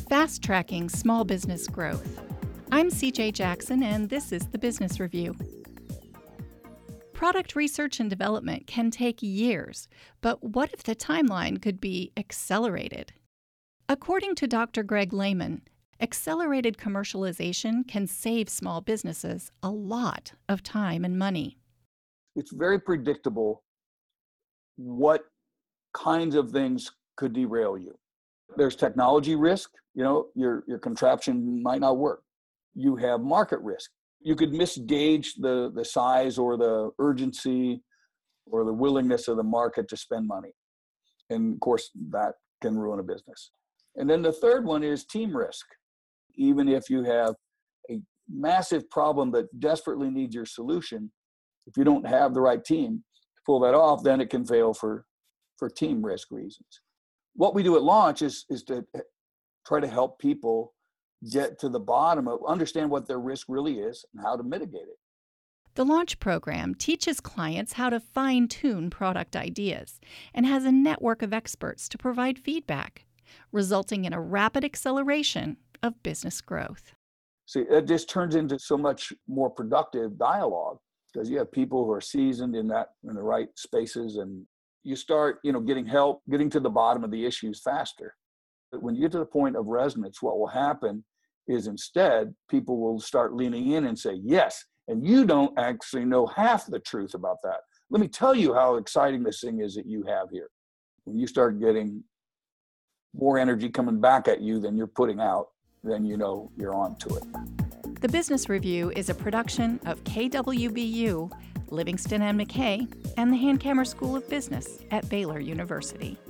fast-tracking small business growth. I'm CJ Jackson, and this is the Business Review. Product research and development can take years, but what if the timeline could be accelerated? According to Dr. Greg Lehman, accelerated commercialization can save small businesses a lot of time and money. It's very predictable what kinds of things could derail you. There's technology risk, your contraption might not work. You have market risk. You could misgauge the size or the urgency or the willingness of the market to spend money. And of course, that can ruin a business. And then the third one is team risk. Even if you have a massive problem that desperately needs your solution, if you don't have the right team to pull that off, then it can fail for team risk reasons. What we do at Launch is to try to help people get to the bottom of understand what their risk really is and how to mitigate it. The Launch program teaches clients how to fine-tune product ideas and has a network of experts to provide feedback, resulting in a rapid acceleration of business growth. See, it just turns into so much more productive dialogue because you have people who are seasoned in the right spaces, and you start, getting help, getting to the bottom of the issues faster. But when you get to the point of resonance, what will happen is instead people will start leaning in and say, yes, and you don't actually know half the truth about that. Let me tell you how exciting this thing is that you have here. When you start getting more energy coming back at you than you're putting out, then you're on to it. The Business Review is a production of KWBU, Livingston and McKay, and the Hankamer School of Business at Baylor University.